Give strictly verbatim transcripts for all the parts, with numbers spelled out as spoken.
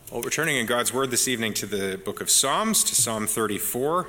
Well, we're turning in God's Word this evening to the book of Psalms, to Psalm thirty-four.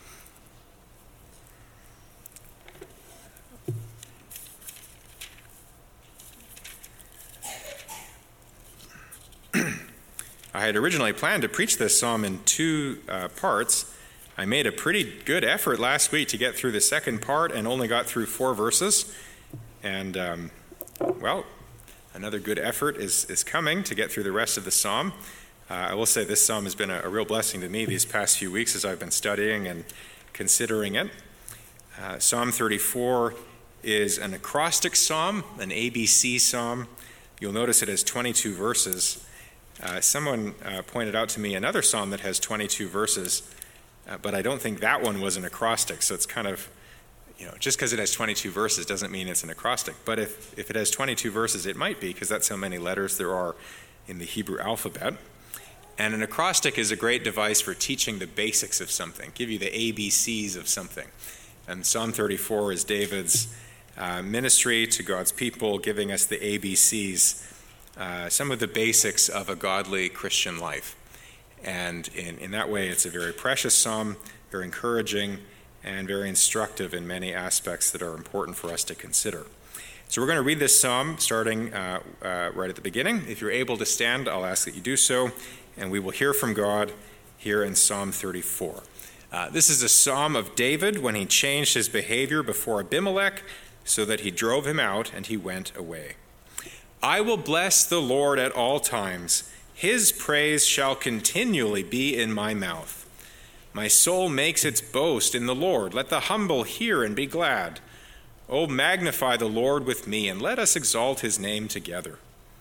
I had originally planned to preach this psalm in two uh, parts. I made a pretty good effort last week to get through the second part and only got through four verses. And, um, well, another good effort is, is coming to get through the rest of the psalm. Uh, I will say this psalm has been a, a real blessing to me these past few weeks as I've been studying and considering it. Uh, Psalm thirty-four is an acrostic psalm, an A B C psalm. You'll notice it has twenty-two verses. Uh, someone uh, pointed out to me another psalm that has twenty-two verses, uh, but I don't think that one was an acrostic, so it's kind of, you know, just because it has twenty-two verses doesn't mean it's an acrostic. But if, if it has twenty-two verses, it might be, because that's how many letters there are in the Hebrew alphabet. And an acrostic is a great device for teaching the basics of something, give you the A B Cs of something. And Psalm thirty-four is David's uh, ministry to God's people, giving us the A B Cs, uh, some of the basics of a godly Christian life. And in, in that way, it's a very precious psalm, very encouraging, and very instructive in many aspects that are important for us to consider. So we're going to read this psalm starting uh, uh, right at the beginning. If you're able to stand, I'll ask that you do so, and we will hear from God here in Psalm thirty-four. Uh, this is a psalm of David when he changed his behavior before Abimelech so that he drove him out and he went away. I will bless the Lord at all times. His praise shall continually be in my mouth. My soul makes its boast in the Lord. Let the humble hear and be glad. O magnify the Lord with me, and let us exalt his name together.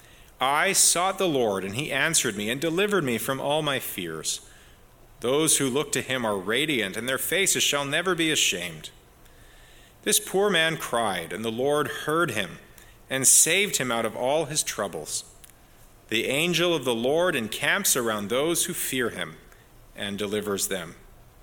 I sought the Lord, and he answered me and delivered me from all my fears. Those who look to him are radiant, and their faces shall never be ashamed. This poor man cried, and the Lord heard him and saved him out of all his troubles. The angel of the Lord encamps around those who fear him and delivers them.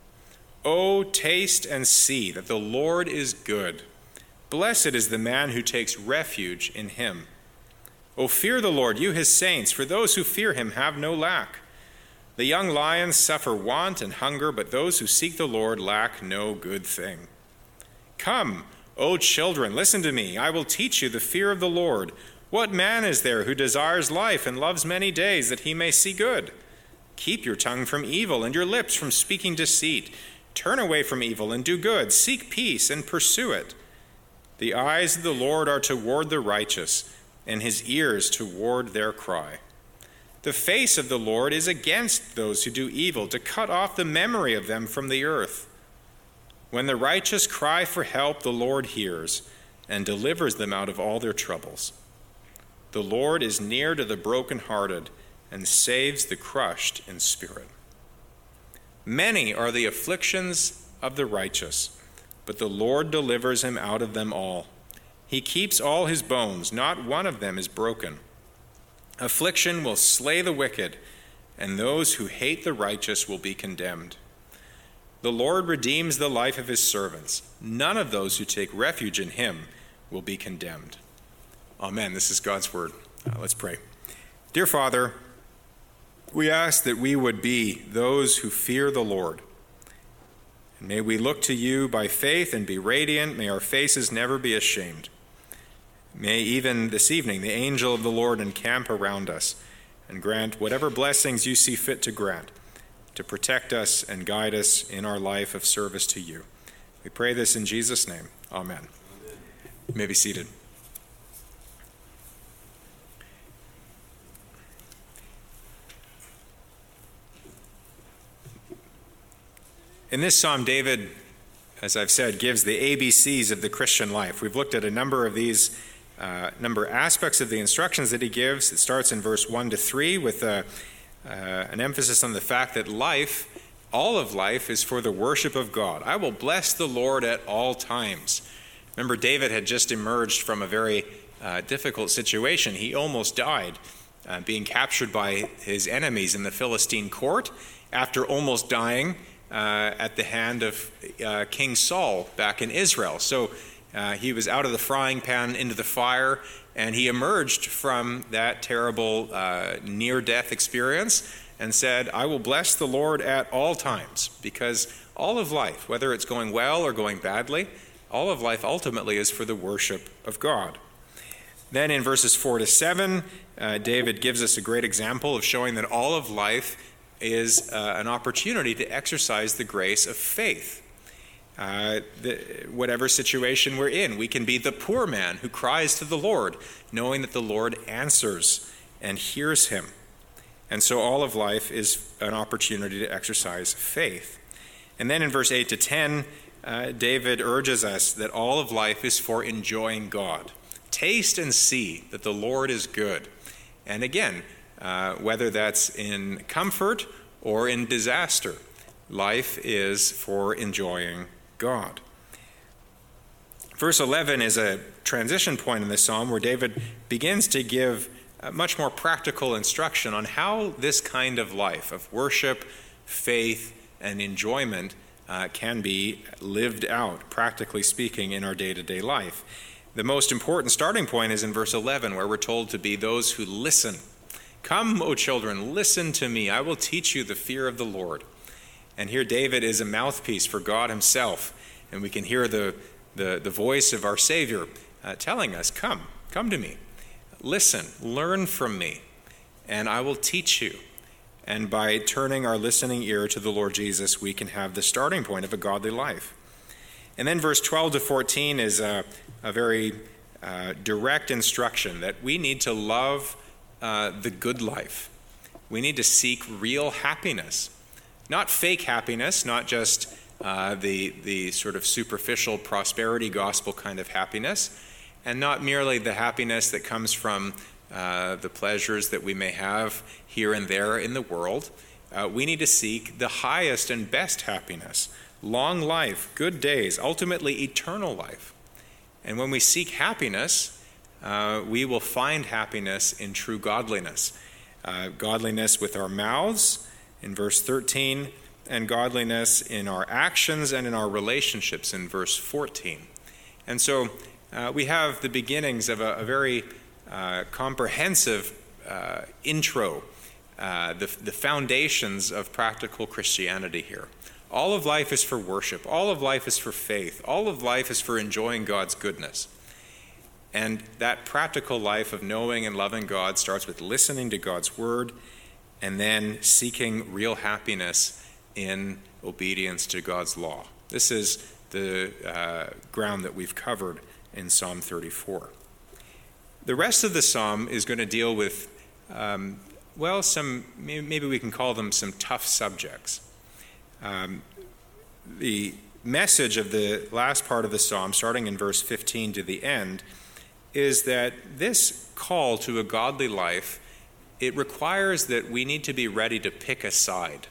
O taste and see that the Lord is good. Blessed is the man who takes refuge in him. O fear the Lord, you his saints, for those who fear him have no lack. The young lions suffer want and hunger, but those who seek the Lord lack no good thing. Come, O children, listen to me. I will teach you the fear of the Lord. What man is there who desires life and loves many days that he may see good? Keep your tongue from evil and your lips from speaking deceit. Turn away from evil and do good. Seek peace and pursue it. The eyes of the Lord are toward the righteous, and his ears toward their cry. The face of the Lord is against those who do evil, to cut off the memory of them from the earth. When the righteous cry for help, the Lord hears and delivers them out of all their troubles. The Lord is near to the brokenhearted and saves the crushed in spirit. Many are the afflictions of the righteous, but the Lord delivers him out of them all. He keeps all his bones, not one of them is broken. Affliction will slay the wicked, and those who hate the righteous will be condemned. The Lord redeems the life of his servants. None of those who take refuge in him will be condemned. Amen. This is God's word. Uh, let's pray. Dear Father, we ask that we would be those who fear the Lord. And may we look to you by faith and be radiant. May our faces never be ashamed. May even this evening the angel of the Lord encamp around us and grant whatever blessings you see fit to grant, to protect us and guide us in our life of service to you. We pray this in Jesus' name. Amen. You may be seated. In this psalm, David, as I've said, gives the A B Cs of the Christian life. We've looked at a number of these, uh, number of aspects of the instructions that he gives. It starts in verse one to three with a, uh, an emphasis on the fact that life, all of life, is for the worship of God. I will bless the Lord at all times. Remember, David had just emerged from a very uh, difficult situation. He almost died, uh, being captured by his enemies in the Philistine court after almost dying Uh, at the hand of uh, King Saul back in Israel. So uh, he was out of the frying pan into the fire, And he emerged from that terrible uh, near-death experience and said, I will bless the Lord at all times, because all of life, whether it's going well or going badly, all of life ultimately is for the worship of God. Then in verses four to seven, uh, David gives us a great example of showing that all of life is uh, an opportunity to exercise the grace of faith. Uh, the, whatever situation we're in, we can be the poor man who cries to the Lord, knowing that the Lord answers and hears him. And so all of life is an opportunity to exercise faith. And then in verse eight to ten, uh, David urges us that all of life is for enjoying God. Taste and see that the Lord is good. And again, uh, whether that's in comfort or in disaster, life is for enjoying God. Verse eleven is a transition point in the psalm where David begins to give much more practical instruction on how this kind of life of worship, faith, and enjoyment uh, can be lived out, practically speaking, in our day-to-day life. The most important starting point is in verse eleven, where we're told to be those who listen. Come, O children, listen to me. I will teach you the fear of the Lord. And here David is a mouthpiece for God himself, and we can hear the, the, the voice of our Savior uh, telling us, come, come to me. Listen, learn from me, and I will teach you. And by turning our listening ear to the Lord Jesus, we can have the starting point of a godly life. And then verse twelve to fourteen is a, a very uh, direct instruction that we need to love uh, the good life. We need to seek real happiness, not fake happiness, not just uh, the, the sort of superficial prosperity gospel kind of happiness, and not merely the happiness that comes from uh, the pleasures that we may have here and there in the world. Uh, we need to seek the highest and best happiness, long life, good days, ultimately eternal life. And when we seek happiness, uh, we will find happiness in true godliness. Uh, godliness with our mouths, in verse thirteen, and godliness in our actions and in our relationships, in verse fourteen. And so uh, we have the beginnings of a, a very uh, comprehensive uh, intro, uh, the, the foundations of practical Christianity here. All of life is for worship. All of life is for faith. All of life is for enjoying God's goodness. And that practical life of knowing and loving God starts with listening to God's word and then seeking real happiness in obedience to God's law. This is the uh, ground that we've covered in Psalm thirty-four. The rest of the psalm is going to deal with, um, well, some maybe we can call them some tough subjects. Um, the message of the last part of the psalm, starting in verse fifteen to the end, is that this call to a godly life, it requires that we need to be ready to pick a side.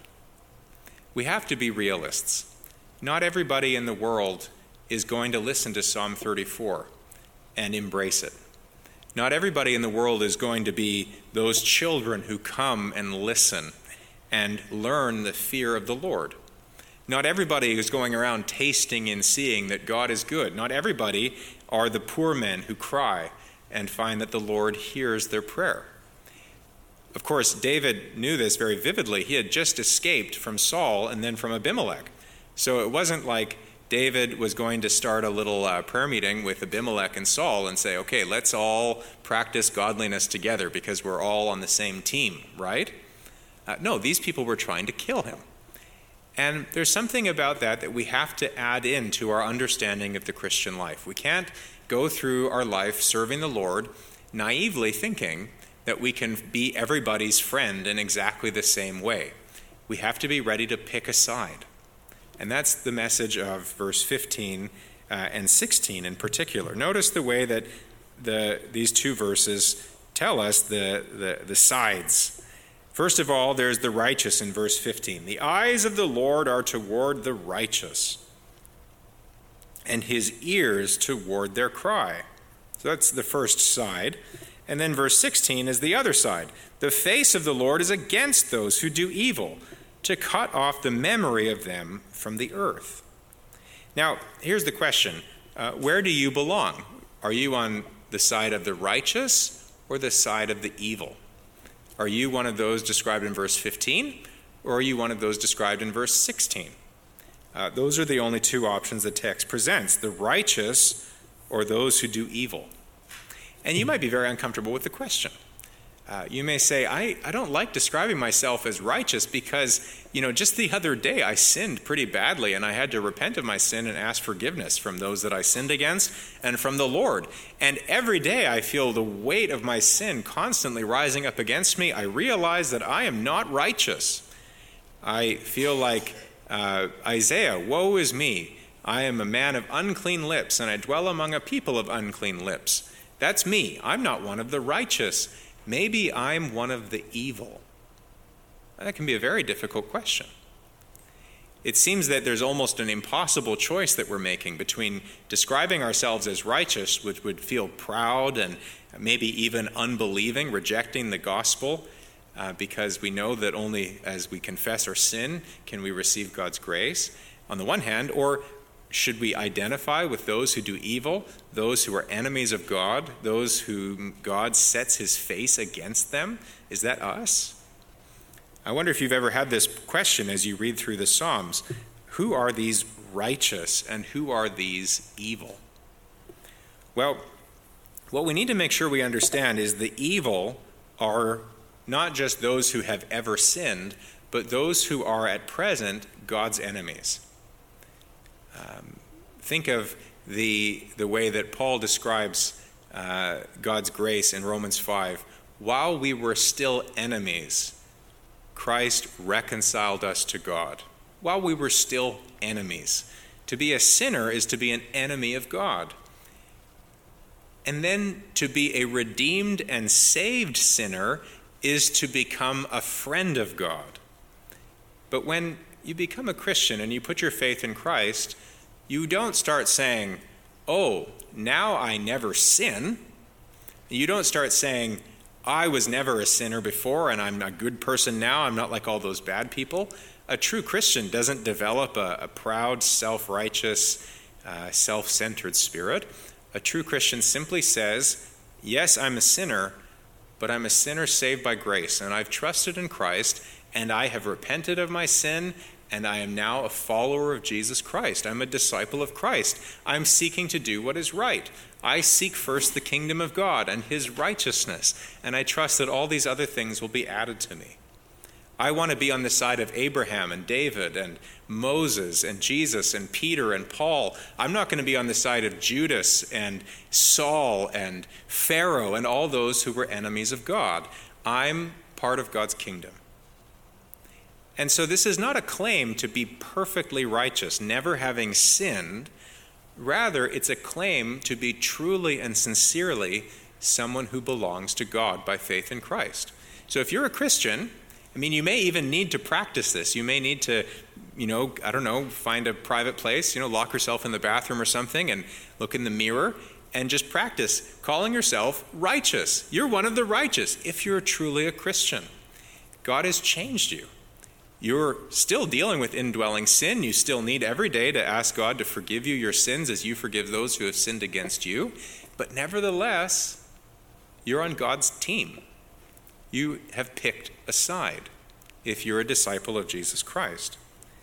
We have to be realists. Not everybody in the world is going to listen to Psalm thirty-four and embrace it. Not everybody in the world is going to be those children who come and listen and learn the fear of the Lord. Not everybody is going around tasting and seeing that God is good. Not everybody are the poor men who cry and find that the Lord hears their prayer. Of course, David knew this very vividly. He had just escaped from Saul and then from Abimelech. So it wasn't like David was going to start a little uh, prayer meeting with Abimelech and Saul and say, okay, let's all practice godliness together because we're all on the same team, right? Uh, no, these people were trying to kill him. And there's something about that that we have to add into our understanding of the Christian life. We can't go through our life serving the Lord naively thinking that we can be everybody's friend in exactly the same way. We have to be ready to pick a side. And that's the message of verse fifteen uh, and sixteen in particular. Notice the way that the these two verses tell us the, the, the sides. First of all, there's the righteous in verse fifteen. The eyes of the Lord are toward the righteous, and his ears toward their cry. So that's the first side. And then verse sixteen is the other side. The face of the Lord is against those who do evil, to cut off the memory of them from the earth. Now, here's the question. Uh, where do you belong? Are you on the side of the righteous or the side of the evil? Are you one of those described in verse fifteen, or are you one of those described in verse sixteen? Uh, those are the only two options the text presents, the righteous or those who do evil. And you might be very uncomfortable with the question. Uh, you may say, I, I don't like describing myself as righteous because, you know, just the other day I sinned pretty badly and I had to repent of my sin and ask forgiveness from those that I sinned against and from the Lord. And every day I feel the weight of my sin constantly rising up against me. I realize that I am not righteous. I feel like uh, Isaiah, woe is me. I am a man of unclean lips and I dwell among a people of unclean lips. That's me. I'm not one of the righteous. Maybe I'm one of the evil. That can be a very difficult question. It seems that there's almost an impossible choice that we're making between describing ourselves as righteous, which would feel proud and maybe even unbelieving, rejecting the gospel, uh, because we know that only as we confess our sin can we receive God's grace, on the one hand, or should we identify with those who do evil, those who are enemies of God, those whom God sets his face against them? Is that us? I wonder if you've ever had this question as you read through the Psalms. Who are these righteous and who are these evil? Well, what we need to make sure we understand is the evil are not just those who have ever sinned, but those who are at present God's enemies. Um, think of the, the way that Paul describes uh, God's grace in Romans five. While we were still enemies, Christ reconciled us to God. While we were still enemies. To be a sinner is to be an enemy of God. And then to be a redeemed and saved sinner is to become a friend of God. But when you become a Christian and you put your faith in Christ, you don't start saying, oh, now I never sin. You don't start saying, I was never a sinner before and I'm a good person now. I'm not like all those bad people. A true Christian doesn't develop a, a proud, self-righteous, uh, self-centered spirit. A true Christian simply says, yes, I'm a sinner, but I'm a sinner saved by grace, and I've trusted in Christ, and I have repented of my sin, and I am now a follower of Jesus Christ. I'm a disciple of Christ. I'm seeking to do what is right. I seek first the kingdom of God and his righteousness, and I trust that all these other things will be added to me. I want to be on the side of Abraham and David and Moses and Jesus and Peter and Paul. I'm not going to be on the side of Judas and Saul and Pharaoh and all those who were enemies of God. I'm part of God's kingdom. And so this is not a claim to be perfectly righteous, never having sinned. Rather, it's a claim to be truly and sincerely someone who belongs to God by faith in Christ. So if you're a Christian, I mean, you may even need to practice this. You may need to, you know, I don't know, find a private place, you know, lock yourself in the bathroom or something and look in the mirror and just practice calling yourself righteous. You're one of the righteous if you're truly a Christian. God has changed you. You're still dealing with indwelling sin. You still need every day to ask God to forgive you your sins as you forgive those who have sinned against you. But nevertheless, you're on God's team. You have picked a side if you're a disciple of Jesus Christ.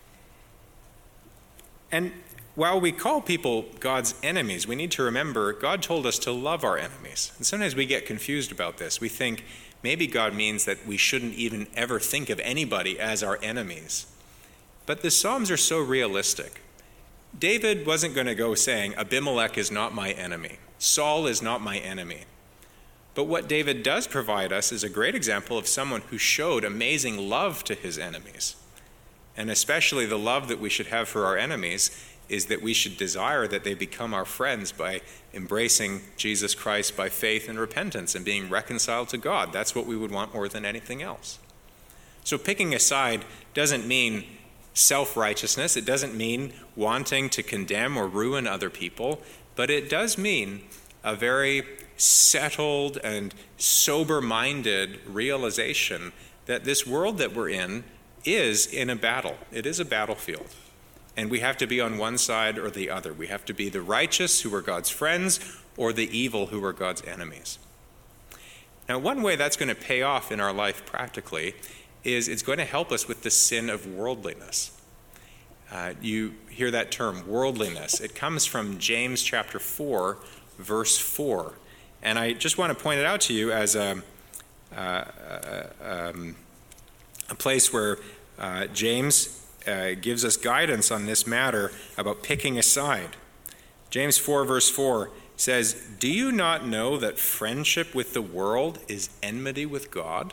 And while we call people God's enemies, we need to remember God told us to love our enemies. And sometimes we get confused about this. We think maybe God means that we shouldn't even ever think of anybody as our enemies. But the Psalms are so realistic. David wasn't going to go saying, Abimelech is not my enemy. Saul is not my enemy. But what David does provide us is a great example of someone who showed amazing love to his enemies. And especially the love that we should have for our enemies is that we should desire that they become our friends by embracing Jesus Christ by faith and repentance and being reconciled to God. That's what we would want more than anything else. So picking a side doesn't mean self-righteousness. It doesn't mean wanting to condemn or ruin other people, but it does mean a very settled and sober-minded realization that this world that we're in is in a battle. It is a battlefield. And we have to be on one side or the other. We have to be the righteous who are God's friends, or the evil who are God's enemies. Now, one way that's going to pay off in our life practically is it's going to help us with the sin of worldliness. Uh, you hear that term, worldliness. It comes from James chapter four, verse four. And I just want to point it out to you as a, uh, um, a place where uh, James uh, gives us guidance on this matter about picking a side. James four, verse four says, "Do you not know that friendship with the world is enmity with God?"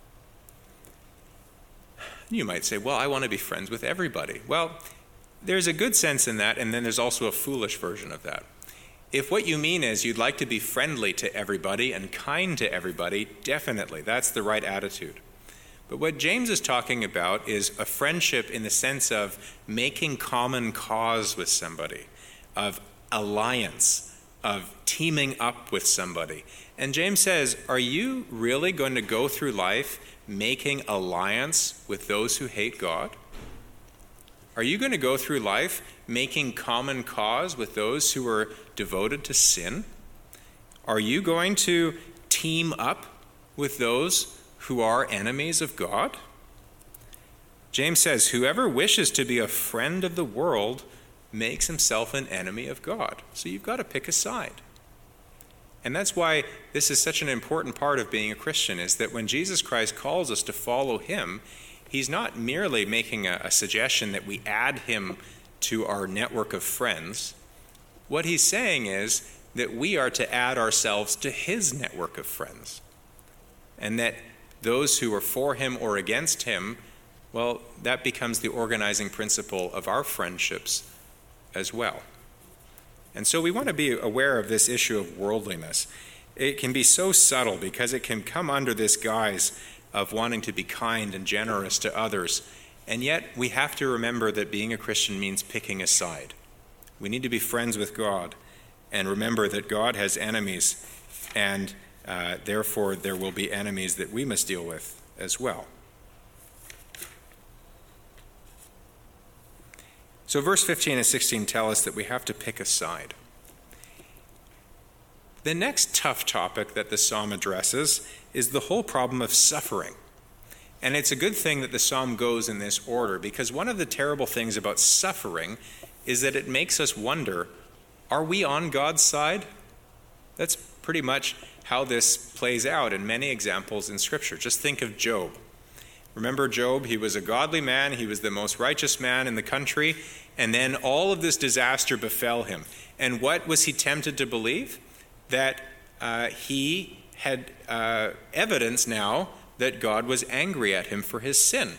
You might say, well, I want to be friends with everybody. Well, there's a good sense in that, and then there's also a foolish version of that. If what you mean is you'd like to be friendly to everybody and kind to everybody, definitely, that's the right attitude. But what James is talking about is a friendship in the sense of making common cause with somebody, of alliance, of teaming up with somebody. And James says, are you really going to go through life making alliance with those who hate God? Are you going to go through life making common cause with those who are devoted to sin? Are you going to team up with those who are enemies of God? James says, whoever wishes to be a friend of the world makes himself an enemy of God. So you've got to pick a side. And that's why this is such an important part of being a Christian, is that when Jesus Christ calls us to follow him, he's not merely making a, a suggestion that we add him to our network of friends. What he's saying is that we are to add ourselves to his network of friends. And that those who are for him or against him, well, that becomes the organizing principle of our friendships as well. And so we want to be aware of this issue of worldliness. It can be so subtle because it can come under this guise of wanting to be kind and generous to others. And yet we have to remember that being a Christian means picking a side. We need to be friends with God and remember that God has enemies, and uh, therefore there will be enemies that we must deal with as well. So verse fifteen and sixteen tell us that we have to pick a side. The next tough topic that the psalm addresses is the whole problem of suffering. And it's a good thing that the psalm goes in this order, because one of the terrible things about suffering is that it makes us wonder, are we on God's side? That's pretty much how this plays out in many examples in Scripture. Just think of Job. Remember Job? He was a godly man. He was the most righteous man in the country. And then all of this disaster befell him. And what was he tempted to believe? That uh, he had uh, evidence now that God was angry at him for his sin.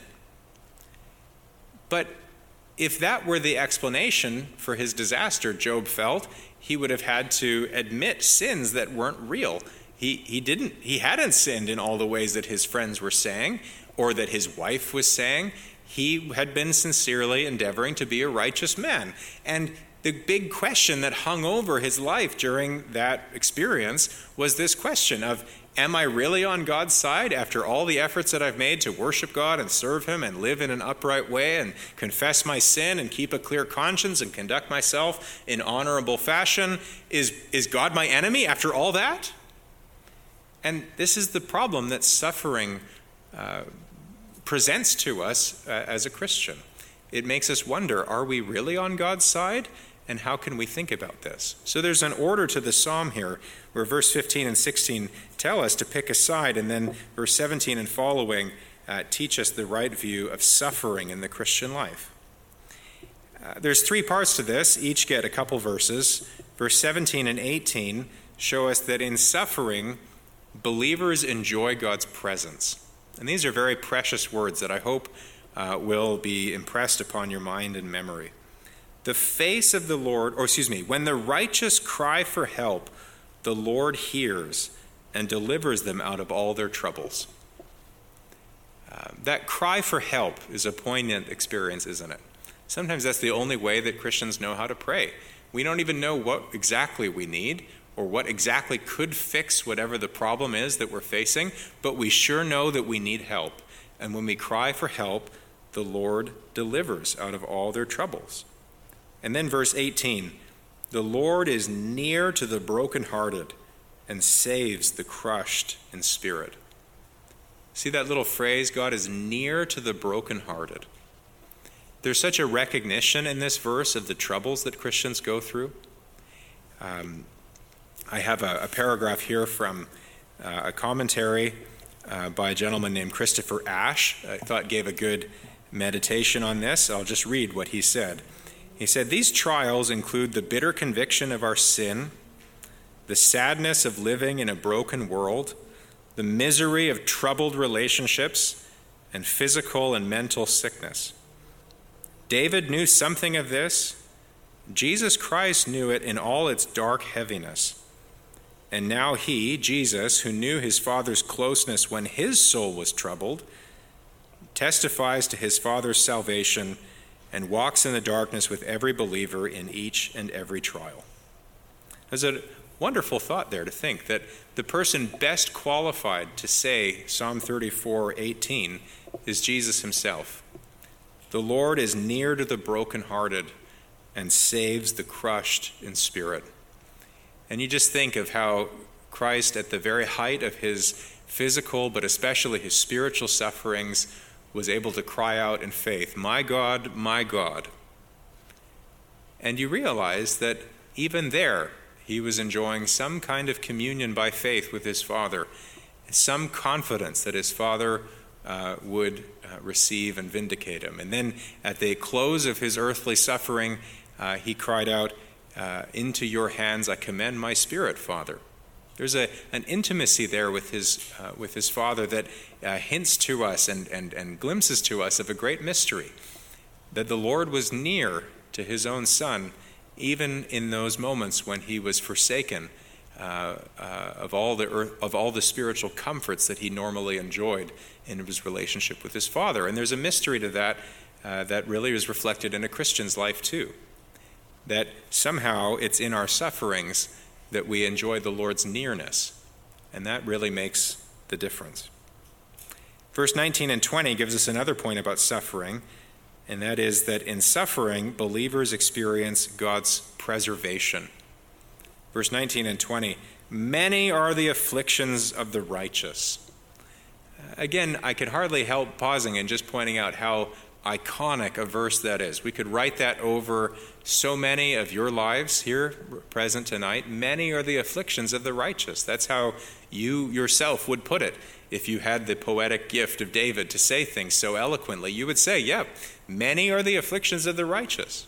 But if that were the explanation for his disaster, Job felt, he would have had to admit sins that weren't real. He, he didn't, he hadn't sinned in all the ways that his friends were saying, or that his wife was saying. He had been sincerely endeavoring to be a righteous man. And the big question that hung over his life during that experience was this question of, am I really on God's side after all the efforts that I've made to worship God and serve him and live in an upright way and confess my sin and keep a clear conscience and conduct myself in honorable fashion? Is, is God my enemy after all that? And this is the problem that suffering uh, presents to us uh, as a Christian. It makes us wonder, are we really on God's side? And how can we think about this? So there's an order to the psalm here, where verse fifteen and sixteen tell us to pick a side, and then verse seventeen and following uh, teach us the right view of suffering in the Christian life. Uh, there's three parts to this. Each get a couple verses. Verse seventeen and eighteen show us that in suffering, believers enjoy God's presence. And these are very precious words that I hope uh, will be impressed upon your mind and memory. The face of the Lord, or excuse me, when the righteous cry for help, the Lord hears and delivers them out of all their troubles. Uh, that cry for help is a poignant experience, isn't it? Sometimes that's the only way that Christians know how to pray. We don't even know what exactly we need or what exactly could fix whatever the problem is that we're facing, but we sure know that we need help. And when we cry for help, the Lord delivers out of all their troubles. And then verse eighteen, The Lord is near to the brokenhearted and saves the crushed in spirit. See that little phrase, God is near to the brokenhearted. There's such a recognition in this verse of the troubles that Christians go through. Um, I have a, a paragraph here from uh, a commentary uh, by a gentleman named Christopher Ash. I thought gave a good meditation on this. I'll just read what he said. He said, "These trials include the bitter conviction of our sin, the sadness of living in a broken world, the misery of troubled relationships, and physical and mental sickness. David knew something of this. Jesus Christ knew it in all its dark heaviness. And now he, Jesus, who knew his Father's closeness when his soul was troubled, testifies to his Father's salvation and walks in the darkness with every believer in each and every trial." There's a wonderful thought there to think that the person best qualified to say Psalm thirty-four eighteen is Jesus himself. The Lord is near to the brokenhearted and saves the crushed in spirit. And you just think of how Christ, at the very height of his physical, but especially his spiritual sufferings, was able to cry out in faith, "My God, my God." And you realize that even there, he was enjoying some kind of communion by faith with his Father, some confidence that his Father uh, would uh, receive and vindicate him. And then at the close of his earthly suffering, uh, he cried out, uh, "Into your hands I commend my spirit, Father." There's a, an intimacy there with his, uh, with his Father that uh, hints to us and, and, and glimpses to us of a great mystery, that the Lord was near to his own Son, even in those moments when he was forsaken uh, uh, of all the earth, of all the spiritual comforts that he normally enjoyed in his relationship with his Father. And there's a mystery to that uh, that really is reflected in a Christian's life too, that somehow it's in our sufferings that we enjoy the Lord's nearness, and that really makes the difference. Verse nineteen and twenty gives us another point about suffering, and that is that in suffering, believers experience God's preservation. Verse nineteen and twenty, "Many are the afflictions of the righteous." Again, I could hardly help pausing and just pointing out how iconic a verse that is. We could write that over so many of your lives here present tonight. Many are the afflictions of the righteous. That's how you yourself would put it. If you had the poetic gift of David to say things so eloquently, you would say, yeah, many are the afflictions of the righteous.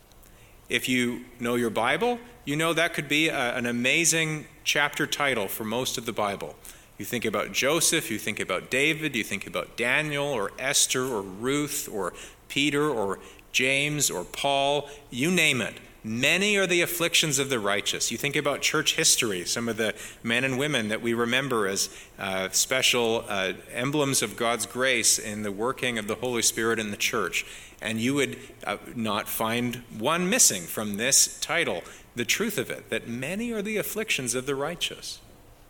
If you know your Bible, you know that could be a, an amazing chapter title for most of the Bible. You think about Joseph, you think about David, you think about Daniel or Esther or Ruth or Peter or James or Paul, you name it. Many are the afflictions of the righteous. You think about church history, some of the men and women that we remember as uh, special uh, emblems of God's grace in the working of the Holy Spirit in the church, and you would uh, not find one missing from this title. The truth of it, that many are the afflictions of the righteous.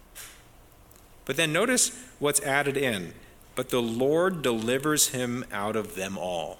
But then notice what's added in. But the Lord delivers him out of them all.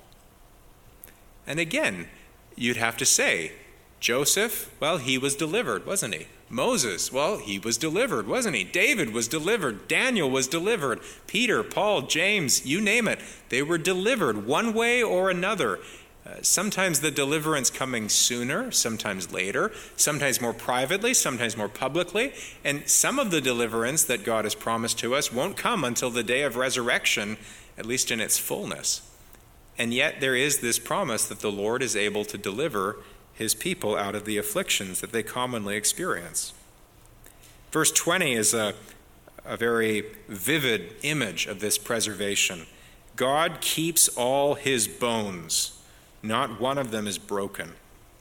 And again, you'd have to say, Joseph, well, he was delivered, wasn't he? Moses, well, he was delivered, wasn't he? David was delivered. Daniel was delivered. Peter, Paul, James, you name it. They were delivered one way or another. Uh, sometimes the deliverance coming sooner, sometimes later, sometimes more privately, sometimes more publicly. And some of the deliverance that God has promised to us won't come until the day of resurrection, at least in its fullness. And yet there is this promise that the Lord is able to deliver his people out of the afflictions that they commonly experience. Verse twenty is a, a very vivid image of this preservation. God keeps all his bones. Not one of them is broken.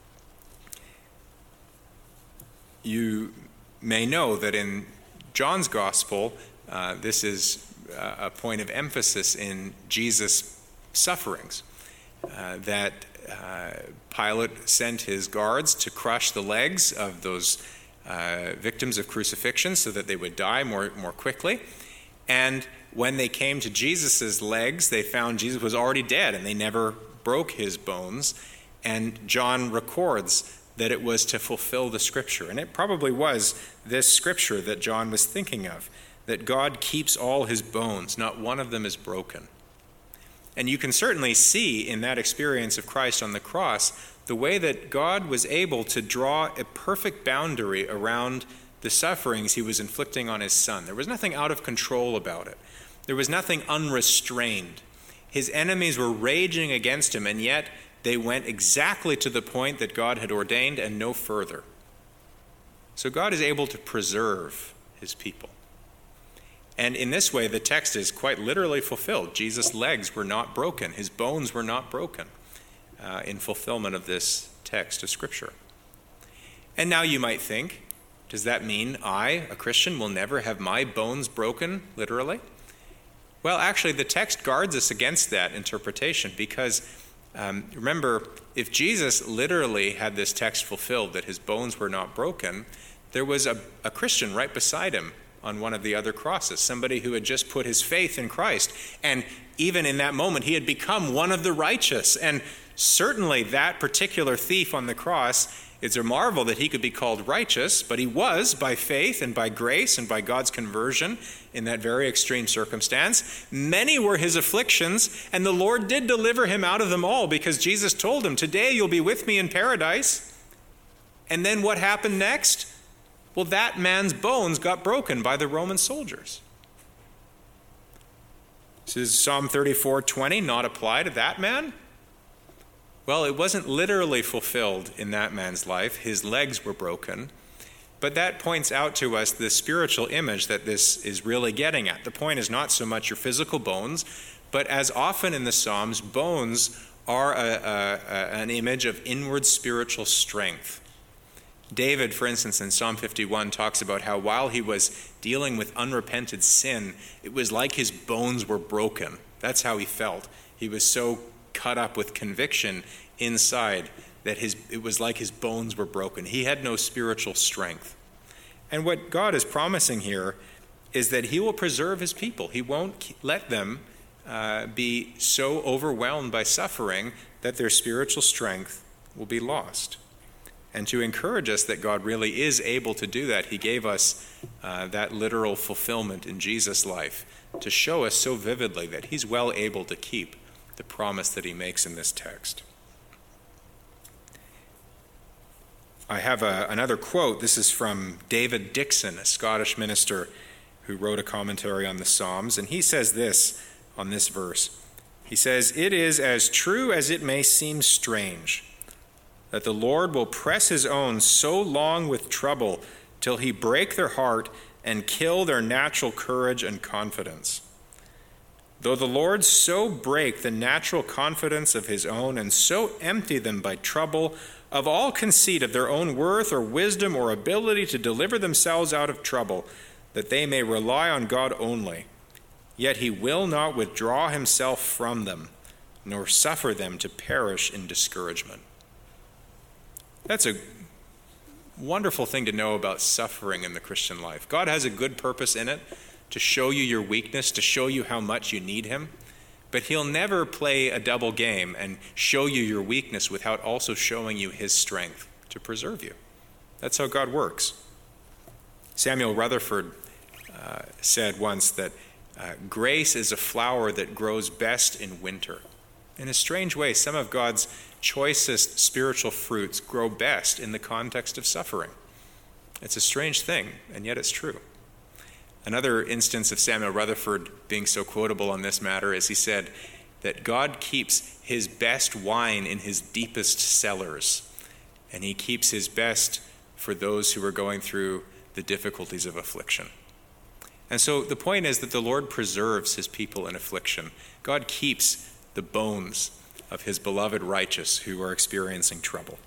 You may know that in John's gospel, uh, this is a point of emphasis in Jesus' sufferings, uh, that uh, Pilate sent his guards to crush the legs of those uh, victims of crucifixion so that they would die more, more quickly. And when they came to Jesus' legs, they found Jesus was already dead, and they never broke his bones. And John records that it was to fulfill the scripture. And it probably was this scripture that John was thinking of, that God keeps all his bones, not one of them is broken. And you can certainly see in that experience of Christ on the cross the way that God was able to draw a perfect boundary around the sufferings he was inflicting on his son. There was nothing out of control about it. There was nothing unrestrained. His enemies were raging against him, and yet they went exactly to the point that God had ordained and no further. So God is able to preserve his people. And in this way, the text is quite literally fulfilled. Jesus' legs were not broken. His bones were not broken uh, in fulfillment of this text of Scripture. And now you might think, does that mean I, a Christian, will never have my bones broken, literally? Well, actually, the text guards us against that interpretation because, um, remember, if Jesus literally had this text fulfilled, that his bones were not broken, there was a, a Christian right beside him on one of the other crosses, somebody who had just put his faith in Christ. And even in that moment, he had become one of the righteous. And certainly that particular thief on the cross, it's a marvel that he could be called righteous, but he was by faith and by grace and by God's conversion in that very extreme circumstance. Many were his afflictions, and the Lord did deliver him out of them all because Jesus told him, today you'll be with me in paradise. And then what happened next? Well, that man's bones got broken by the Roman soldiers. This is Psalm thirty-four twenty, not apply to that man? Well, it wasn't literally fulfilled in that man's life. His legs were broken. But that points out to us the spiritual image that this is really getting at. The point is not so much your physical bones, but as often in the Psalms, bones are a, a, a, an image of inward spiritual strength. David, for instance, in Psalm fifty-one, talks about how while he was dealing with unrepented sin, it was like his bones were broken. That's how he felt. He was so cut up with conviction inside that his it was like his bones were broken. He had no spiritual strength. And what God is promising here is that he will preserve his people. He won't let them uh, be so overwhelmed by suffering that their spiritual strength will be lost. And to encourage us that God really is able to do that, he gave us uh, that literal fulfillment in Jesus' life to show us so vividly that he's well able to keep the promise that he makes in this text. I have a, another quote. This is from David Dixon, a Scottish minister who wrote a commentary on the Psalms, and he says this on this verse. He says, "It is as true as it may seem strange that the Lord will press his own so long with trouble till he break their heart and kill their natural courage and confidence. Though the Lord so break the natural confidence of his own and so empty them by trouble of all conceit of their own worth or wisdom or ability to deliver themselves out of trouble, that they may rely on God only, yet he will not withdraw himself from them, nor suffer them to perish in discouragement." That's a wonderful thing to know about suffering in the Christian life. God has a good purpose in it to show you your weakness, to show you how much you need him, but he'll never play a double game and show you your weakness without also showing you his strength to preserve you. That's how God works. Samuel Rutherford uh, said once that uh, grace is a flower that grows best in winter. In a strange way, some of God's choicest spiritual fruits grow best in the context of suffering. It's a strange thing, and yet it's true. Another instance of Samuel Rutherford being so quotable on this matter is he said that God keeps his best wine in his deepest cellars, and he keeps his best for those who are going through the difficulties of affliction. And so the point is that the Lord preserves his people in affliction. God keeps the bones of his beloved righteous who are experiencing trouble.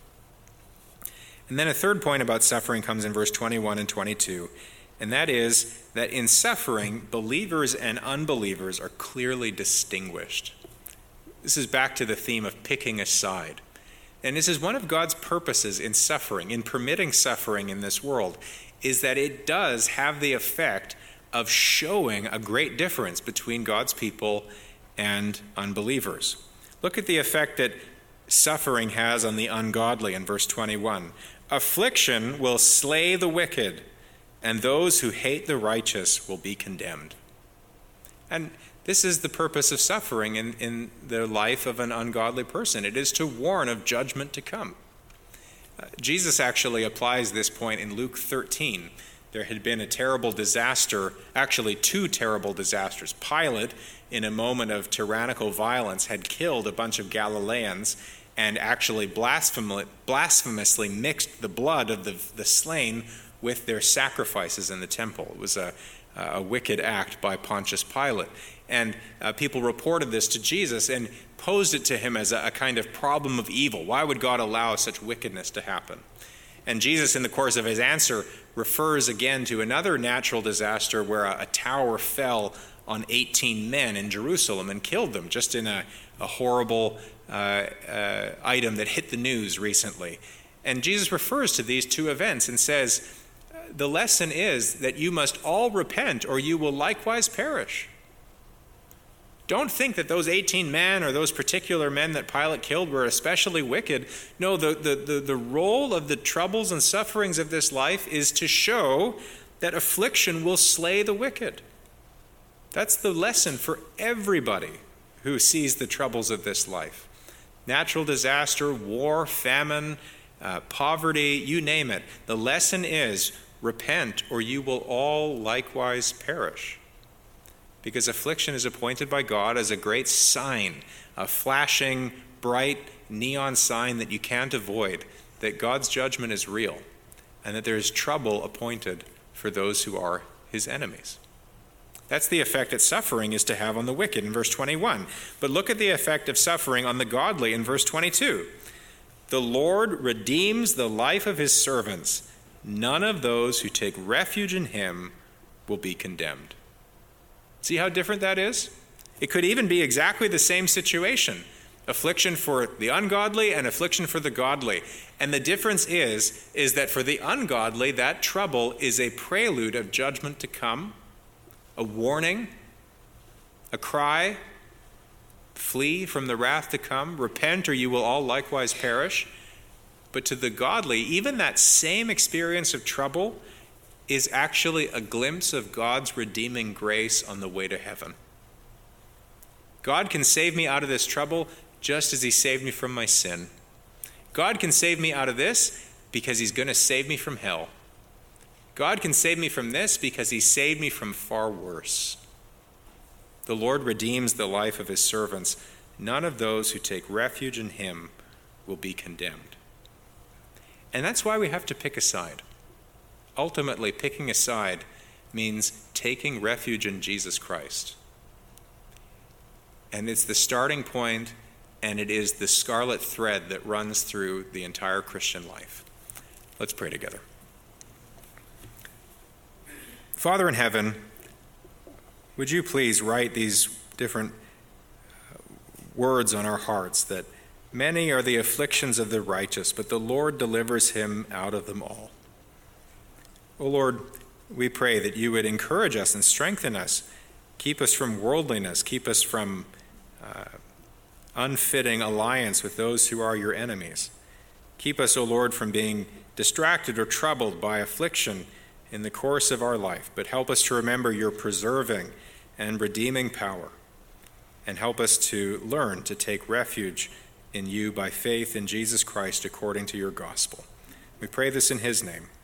And then a third point about suffering comes in verse twenty-one and twenty-two, and that is that in suffering, believers and unbelievers are clearly distinguished. This is back to the theme of picking a side. And this is one of God's purposes in suffering, in permitting suffering in this world, is that it does have the effect of showing a great difference between God's people and unbelievers. Look at the effect that suffering has on the ungodly in verse twenty-one. Affliction will slay the wicked, and those who hate the righteous will be condemned. And this is the purpose of suffering in, in the life of an ungodly person. It is to warn of judgment to come. Uh, Jesus actually applies this point in Luke thirteen. There had been a terrible disaster, actually two terrible disasters. Pilate, in a moment of tyrannical violence, had killed a bunch of Galileans and actually blasphemously mixed the blood of the, the slain with their sacrifices in the temple. It was a, a wicked act by Pontius Pilate. And uh, people reported this to Jesus and posed it to him as a, a kind of problem of evil. Why would God allow such wickedness to happen? And Jesus, in the course of his answer, refers again to another natural disaster where a, a tower fell on eighteen men in Jerusalem and killed them, just in a, a horrible uh, uh, item that hit the news recently. And Jesus refers to these two events and says, the lesson is that you must all repent or you will likewise perish. Don't think that those eighteen men or those particular men that Pilate killed were especially wicked. No, the, the, the, the role of the troubles and sufferings of this life is to show that affliction will slay the wicked. That's the lesson for everybody who sees the troubles of this life. Natural disaster, war, famine, uh, poverty, you name it. The lesson is repent or you will all likewise perish. Because affliction is appointed by God as a great sign, a flashing, bright, neon sign that you can't avoid, that God's judgment is real, and that there is trouble appointed for those who are his enemies. That's the effect that suffering is to have on the wicked in verse twenty-one. But look at the effect of suffering on the godly in verse twenty-two. The Lord redeems the life of his servants. None of those who take refuge in him will be condemned. See how different that is? It could even be exactly the same situation. Affliction for the ungodly and affliction for the godly. And the difference is, is that for the ungodly, that trouble is a prelude of judgment to come, a warning, a cry, flee from the wrath to come, repent or you will all likewise perish. But to the godly, even that same experience of trouble is actually a glimpse of God's redeeming grace on the way to heaven. God can save me out of this trouble just as he saved me from my sin. God can save me out of this because he's going to save me from hell. God can save me from this because he saved me from far worse. The Lord redeems the life of his servants. None of those who take refuge in him will be condemned. And that's why we have to pick a side. Ultimately, picking a side means taking refuge in Jesus Christ. And it's the starting point, and it is the scarlet thread that runs through the entire Christian life. Let's pray together. Father in heaven, would you please write these different words on our hearts, that many are the afflictions of the righteous, but the Lord delivers him out of them all. O Lord, we pray that you would encourage us and strengthen us, keep us from worldliness, keep us from uh, unfitting alliance with those who are your enemies. Keep us, O Lord, from being distracted or troubled by affliction in the course of our life, but help us to remember your preserving and redeeming power, and help us to learn to take refuge in you by faith in Jesus Christ according to your gospel. We pray this in his name.